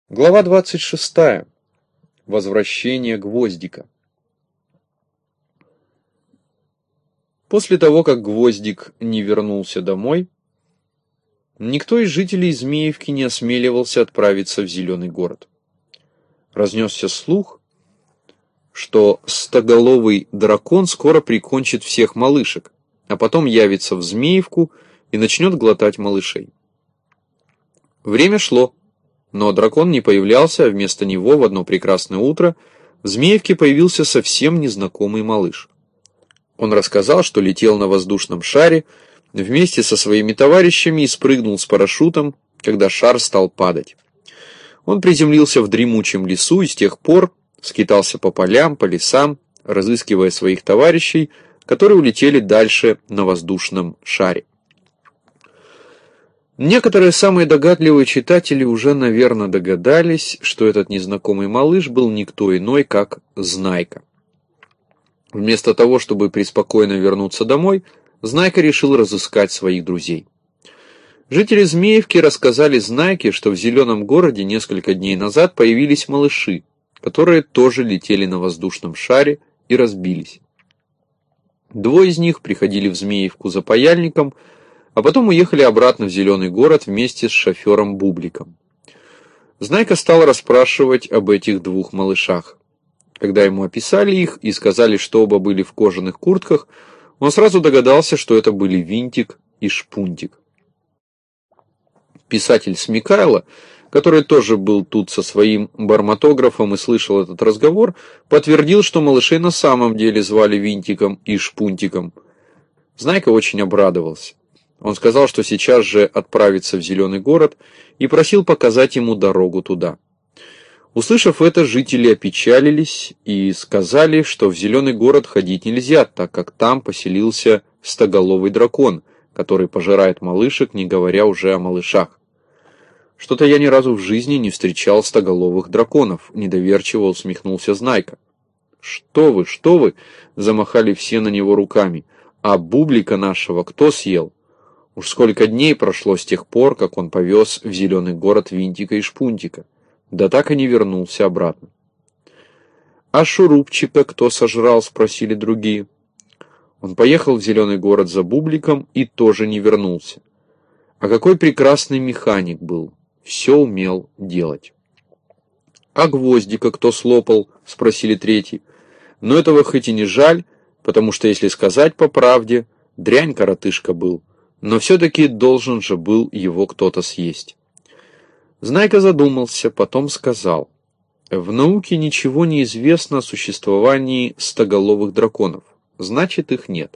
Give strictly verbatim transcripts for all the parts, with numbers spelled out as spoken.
Глава двадцать шестая. Возвращение Гвоздика. После того, как Гвоздик не вернулся домой, никто из жителей Змеевки не осмеливался отправиться в Зеленый город. Разнесся слух, что стоголовый дракон скоро прикончит всех малышек, а потом явится в Змеевку и начнет глотать малышей. Время шло. Но дракон не появлялся, а вместо него в одно прекрасное утро в Змеевке появился совсем незнакомый малыш. Он рассказал, что летел на воздушном шаре вместе со своими товарищами и спрыгнул с парашютом, когда шар стал падать. Он приземлился в дремучем лесу и с тех пор скитался по полям, по лесам, разыскивая своих товарищей, которые улетели дальше на воздушном шаре. Некоторые самые догадливые читатели уже, наверное, догадались, что этот незнакомый малыш был никто иной, как Знайка. Вместо того, чтобы преспокойно вернуться домой, Знайка решил разыскать своих друзей. Жители Змеевки рассказали Знайке, что в Зеленом городе несколько дней назад появились малыши, которые тоже летели на воздушном шаре и разбились. Двое из них приходили в Змеевку за паяльником, а потом уехали обратно в Зеленый город вместе с шофером Бубликом. Знайка стал расспрашивать об этих двух малышах. Когда ему описали их и сказали, что оба были в кожаных куртках, он сразу догадался, что это были Винтик и Шпунтик. Писатель Смекайло, который тоже был тут со своим барматографом и слышал этот разговор, подтвердил, что малышей на самом деле звали Винтиком и Шпунтиком. Знайка очень обрадовался. Он сказал, что сейчас же отправится в Зеленый город и просил показать ему дорогу туда. Услышав это, жители опечалились и сказали, что в Зеленый город ходить нельзя, так как там поселился стоголовый дракон, который пожирает малышек, не говоря уже о малышах. «Что-то я ни разу в жизни не встречал стоголовых драконов», — недоверчиво усмехнулся Знайка. «Что вы, что вы!» — замахали все на него руками. «А Бублика нашего кто съел? Уж сколько дней прошло с тех пор, как он повез в Зеленый город Винтика и Шпунтика, да так и не вернулся обратно». «А Шурупчика кто сожрал?» — спросили другие. Он поехал в Зеленый город за Бубликом и тоже не вернулся. А какой прекрасный механик был, все умел делать. «А Гвоздика кто слопал?» — спросили третий. «Но этого хоть и не жаль, потому что, если сказать по правде, дрянь коротышка был. Но все-таки должен же был его кто-то съесть». Знайка задумался, потом сказал: «В науке ничего не известно о существовании стоголовых драконов, значит, их нет».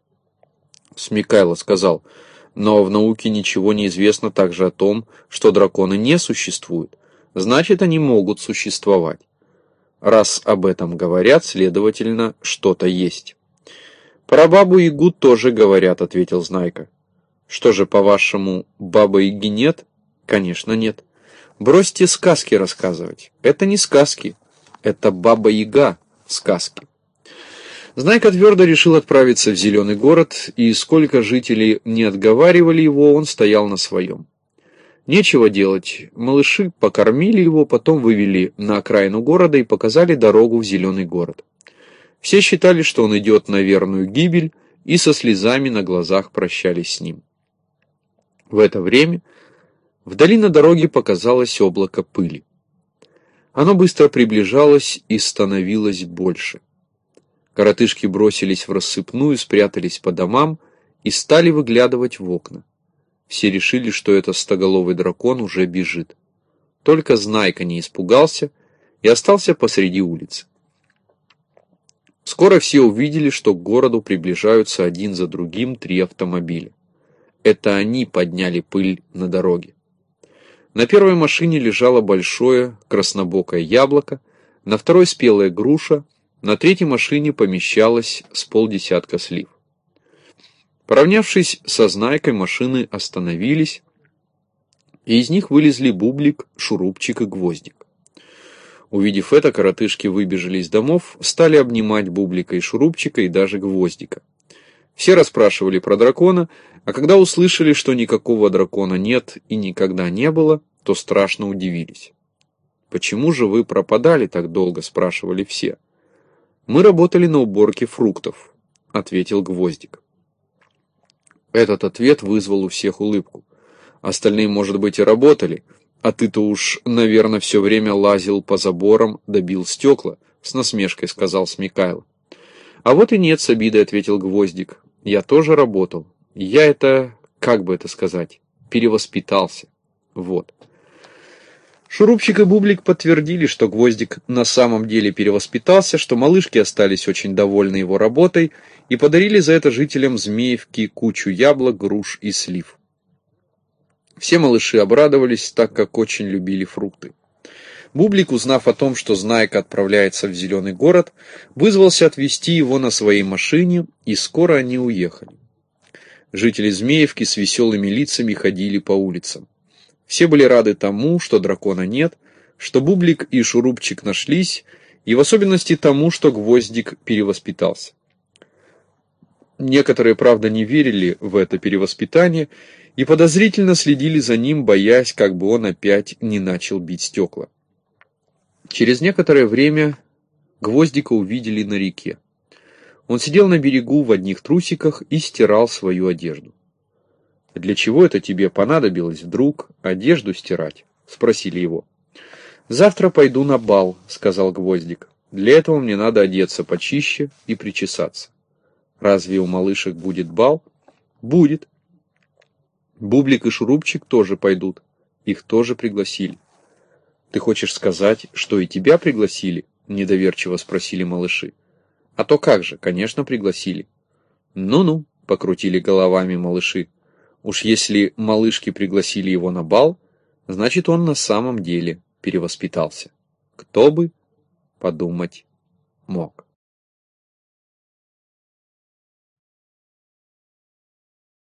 Смекайло сказал: «Но в науке ничего не известно также о том, что драконы не существуют, значит, они могут существовать. Раз об этом говорят, следовательно, что-то есть». «Про бабу-ягу тоже говорят», — ответил Знайка. «Что же, по-вашему, бабы-яги нет?» «Конечно, нет. Бросьте сказки рассказывать. Это не сказки, это баба-яга сказки». Знайка твердо решил отправиться в Зеленый город, и сколько жителей не отговаривали его, он стоял на своем. Нечего делать. Малыши покормили его, потом вывели на окраину города и показали дорогу в Зеленый город. Все считали, что он идет на верную гибель, и со слезами на глазах прощались с ним. В это время вдали на дороге показалось облако пыли. Оно быстро приближалось и становилось больше. Коротышки бросились в рассыпную, спрятались по домам и стали выглядывать в окна. Все решили, что это стоголовый дракон уже бежит. Только Знайка не испугался и остался посреди улицы. Скоро все увидели, что к городу приближаются один за другим три автомобиля. Это они подняли пыль на дороге. На первой машине лежало большое краснобокое яблоко, на второй спелая груша, на третьей машине помещалось с полдесятка слив. Поравнявшись со Знайкой, машины остановились, и из них вылезли Бублик, Шурупчик и Гвоздик. Увидев это, коротышки выбежали из домов, стали обнимать Бублика и Шурупчика и даже Гвоздика. Все расспрашивали про дракона, а когда услышали, что никакого дракона нет и никогда не было, то страшно удивились. «Почему же вы пропадали так долго?» – спрашивали все. «Мы работали на уборке фруктов», – ответил Гвоздик. Этот ответ вызвал у всех улыбку. «Остальные, может быть, и работали, а ты-то уж, наверное, все время лазил по заборам, добил стекла», – с насмешкой сказал Смекайло. «А вот и нет, с обидой ответил Гвоздик. Я тоже работал. Я это, как бы это сказать, перевоспитался. Вот». Шурупчик и Бублик подтвердили, что Гвоздик на самом деле перевоспитался, что малышки остались очень довольны его работой и подарили за это жителям Змеевки кучу яблок, груш и слив. Все малыши обрадовались, так как очень любили фрукты. Бублик, узнав о том, что Знайка отправляется в Зеленый город, вызвался отвезти его на своей машине, и скоро они уехали. Жители Змеевки с веселыми лицами ходили по улицам. Все были рады тому, что дракона нет, что Бублик и Шурупчик нашлись, и в особенности тому, что Гвоздик перевоспитался. Некоторые, правда, не верили в это перевоспитание и подозрительно следили за ним, боясь, как бы он опять не начал бить стекла. Через некоторое время Гвоздика увидели на реке. Он сидел на берегу в одних трусиках и стирал свою одежду. «Для чего это тебе понадобилось вдруг одежду стирать?» — спросили его. «Завтра пойду на бал», — сказал Гвоздик. «Для этого мне надо одеться почище и причесаться». «Разве у малышек будет бал?» «Будет». Бублик и Шурупчик тоже пойдут. Их тоже пригласили. «Ты хочешь сказать, что и тебя пригласили?» — недоверчиво спросили малыши. «А то как же, конечно, пригласили». «Ну-ну», — покрутили головами малыши. «Уж если малышки пригласили его на бал, значит, он на самом деле перевоспитался. Кто бы подумать мог».